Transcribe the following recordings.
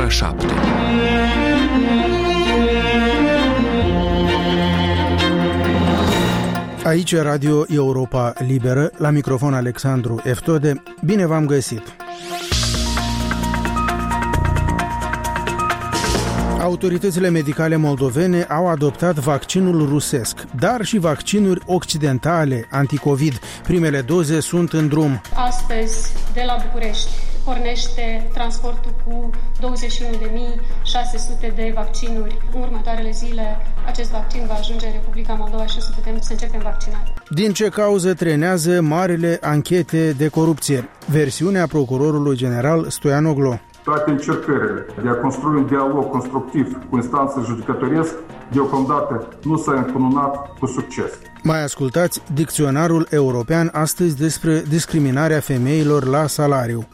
ora 7. Aici e Radio Europa Liberă, la microfon Alexandru Eftode. Bine v-am găsit! Autoritățile medicale moldovene au adoptat vaccinul rusesc, dar și vaccinuri occidentale anticovid. Primele doze sunt în drum. Astăzi, de la București, pornește transportul cu 21.600 de vaccinuri. În următoarele zile, acest vaccin va ajunge în Republica Moldova și o să putem să începem vaccinarea. Din ce cauză trenează marile anchete de corupție? Versiunea procurorului general Stoian Oglo. Toate încercările de a construi un dialog constructiv cu instanța judecătoresc deocamdată nu s-a încununat cu succes. Mai ascultați Dicționarul European astăzi despre discriminarea femeilor la salariu.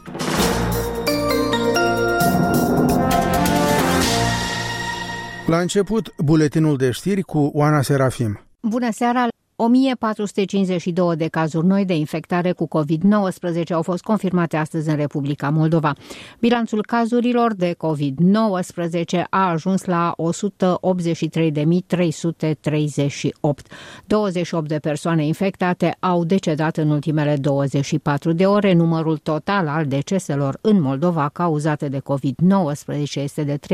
La început, buletinul de știri cu Oana Serafim. Bună seara! 1452 de cazuri noi de infectare cu COVID-19 au fost confirmate astăzi în Republica Moldova. Bilanțul cazurilor de COVID-19 a ajuns la 183.338. 28 de persoane infectate au decedat în ultimele 24 de ore. Numărul total al deceselor în Moldova cauzate de COVID-19 este de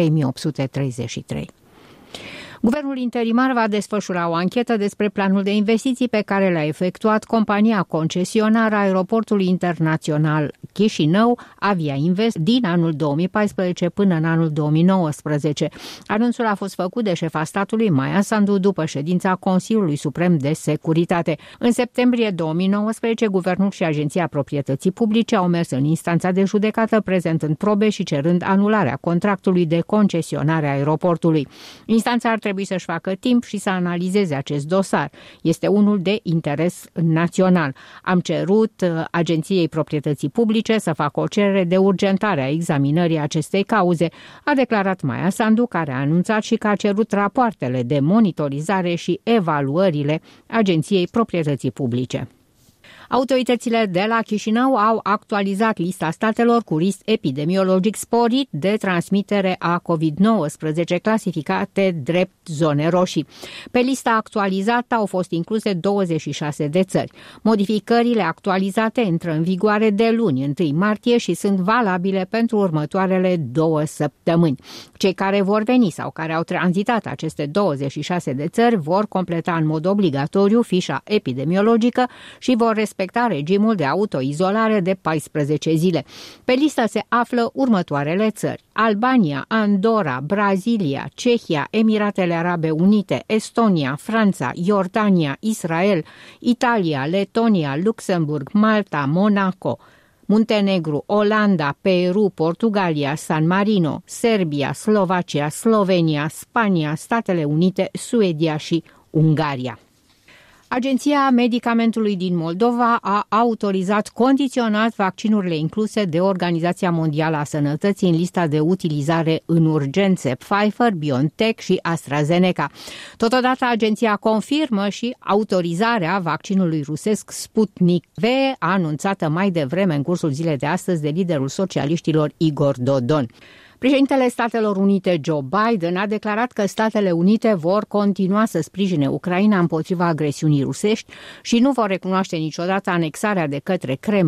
3.833. Guvernul interimar va desfășura o anchetă despre planul de investiții pe care l-a efectuat compania concesionară a aeroportului internațional Chișinău, Avia Invest, din anul 2014 până în anul 2019. Anunțul a fost făcut de șefa statului Maia Sandu după ședința Consiliului Suprem de Securitate. În septembrie 2019, guvernul și Agenția Proprietății Publice au mers în instanța de judecată prezentând probe și cerând anularea contractului de concesionare a aeroportului. Instanța ar trebui să-și facă timp și să analizeze acest dosar. Este unul de interes național. Am cerut Agenției Proprietății Publice să facă o cerere de urgentare a examinării acestei cauze, a declarat Maia Sandu, care a anunțat și că a cerut rapoartele de monitorizare și evaluările Agenției Proprietății Publice. Autoritățile de la Chișinău au actualizat lista statelor cu risc epidemiologic sporit de transmitere a COVID-19, clasificate drept zone roșii. Pe lista actualizată au fost incluse 26 de țări. Modificările actualizate intră în vigoare de luni, 1 martie, și sunt valabile pentru următoarele 2 săptămâni. Cei care vor veni sau care au tranzitat aceste 26 de țări vor completa în mod obligatoriu fișa epidemiologică și vor respecta regimul de autoizolare de 14 zile. Pe listă se află următoarele țări: Albania, Andorra, Brazilia, Cehia, Emiratele Arabe Unite, Estonia, Franța, Iordania, Israel, Italia, Letonia, Luxemburg, Malta, Monaco, Muntenegru, Olanda, Peru, Portugalia, San Marino, Serbia, Slovacia, Slovenia, Spania, Statele Unite, Suedia și Ungaria. Agenția Medicamentului din Moldova a autorizat condiționat vaccinurile incluse de Organizația Mondială a Sănătății în lista de utilizare în urgențe Pfizer, BioNTech și AstraZeneca. Totodată, agenția confirmă și autorizarea vaccinului rusesc Sputnik V, anunțată mai devreme în cursul zilei de astăzi de liderul socialiștilor Igor Dodon. Președintele Statelor Unite Joe Biden a declarat că Statele Unite vor continua să sprijine Ucraina împotriva agresiunii rusești și nu vor recunoaște niciodată anexarea de către Kremlin